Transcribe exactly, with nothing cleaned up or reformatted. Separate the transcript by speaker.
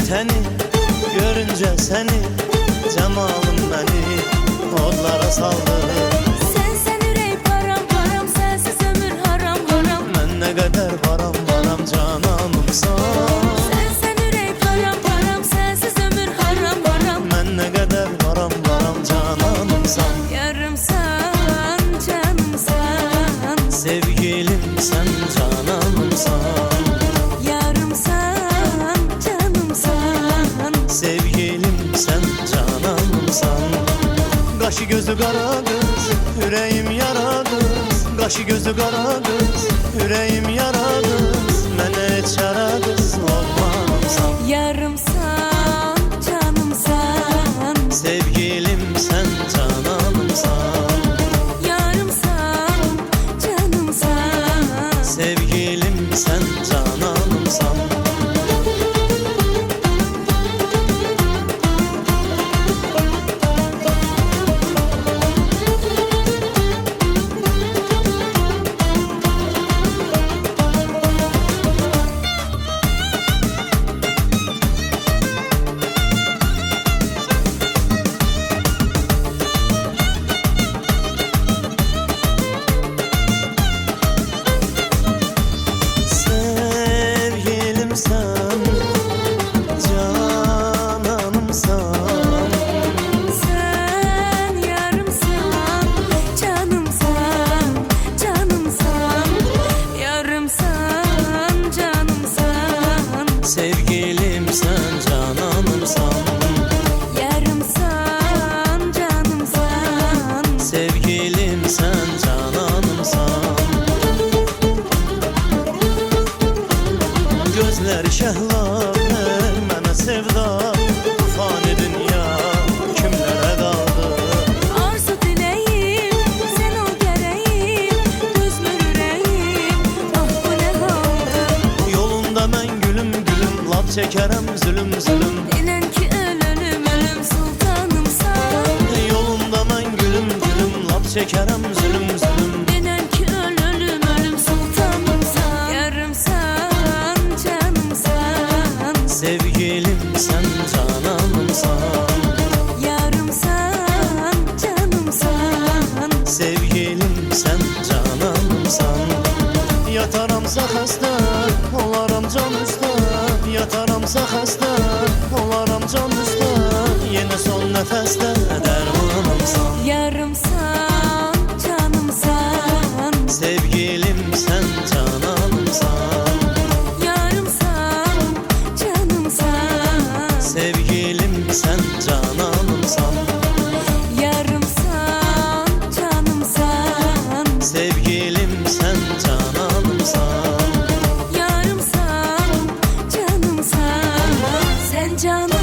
Speaker 1: teni, görünce seni, cemalın beni odlara saldı.
Speaker 2: Sensen ürək param param, sensiz ömür haram haram.
Speaker 1: Mən nə qədər varam varam cananımsan.
Speaker 2: Sensen ürək param param, sensiz ömür haram haram.
Speaker 1: Mən nə qədər varam varam cananımsan.
Speaker 2: Yarımsan, canımsan.
Speaker 1: Sevgilim sen cananımsan.
Speaker 2: Yarımsan, canımsan.
Speaker 1: Sevgilim sen cananımsan. Qaşı gözü qara qız, ürəyim yara qız. Qaşı gözü qara qız, ürəyim yara qız. Mənə heç yara qız olmamsan.
Speaker 2: Yarımsan, canımsan.
Speaker 1: Sevgilim sen cananımsan.
Speaker 2: Yarımsan, canımsan.
Speaker 1: Sevgilim sen cananımsan. Sevgilim sen cananımsan.
Speaker 2: Sen yarımsan, canımsan, canımsan. Yarımsan, canımsan.
Speaker 1: Sevgilim sen cananımsan.
Speaker 2: Yarımsan, canımsan.
Speaker 1: Sevgilim sen cananımsan. Gözleri şehlar mənə sevda. Fani dünya kimlərə qaldı.
Speaker 2: Arzu dileyim, sen ol gereyim. Düzmür üreyim, ah bu ne haldı.
Speaker 1: Yolunda mən gülüm gülüm, laf çəkərəm zülüm zülüm.
Speaker 2: İnan ki ölüm ölüm sultanımsan.
Speaker 1: Yolunda mən gülüm gülüm, laf çəkərəm zülüm zülüm.
Speaker 2: İnan ki ölüm ölüm sultanımsan. Yarımsan, canımsan.
Speaker 1: Sevgilim sen cananımsan.
Speaker 2: Yarımsan, canımsan.
Speaker 1: Sevgilim sen cananımsan. Yataramsa xəstə, olaram can üstə. Yataramsa xəstə, olaram can üstə. Yenə son nəfəsdə dərmanımsan.
Speaker 2: Yarımsan, canımsan.
Speaker 1: Sevgilim sen cananımsan.
Speaker 2: Yarımsan, canımsan.
Speaker 1: Sevgilim sen cananımsan.
Speaker 2: Yarımsan, canımsan.
Speaker 1: Sevgilim sen cananımsan.
Speaker 2: Yarımsan, canımsan. Sen canım.